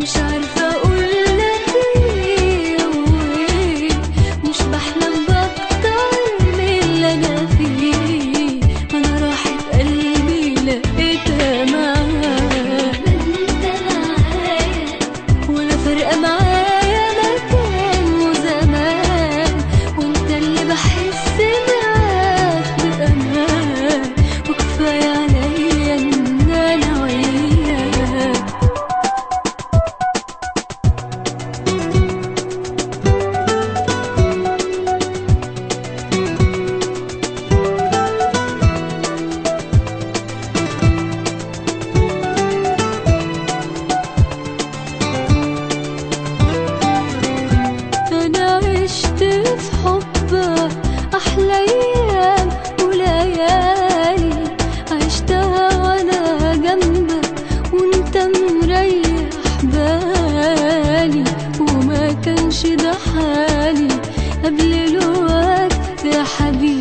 مش عارفة أقولك إيه وإيه، مش بحلم بأكتر من اللي أنا فيه، ما أنا راحة قلبي لقيتها معاك. أنت معايا ولا فارقة معايا مكان وزمان، وأنت اللي بحس معاك بأمان، وكفاية عليا إن أنا وياك. أنا عشت في حبك أحلى أيام وليالي، عشتها وأنا جنبك وأنت مريح بالي، وما كانش ده حالي قبل الوقت يا حبيبي.